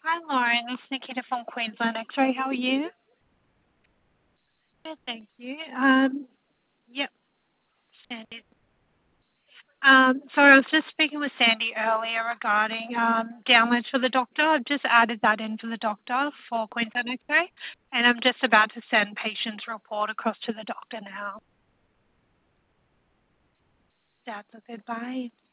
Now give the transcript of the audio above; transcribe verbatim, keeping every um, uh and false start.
Hi, Lauren. It's Nikita from Queensland X-Ray. How are you? Good, thank you. Um, yep, Sandy. Um, sorry, I was just speaking with Sandy earlier regarding um, downloads for the doctor. I've just added that in for the doctor for Queensland X-Ray, and I'm just about to send patient's report across to the doctor now. That's a good bye.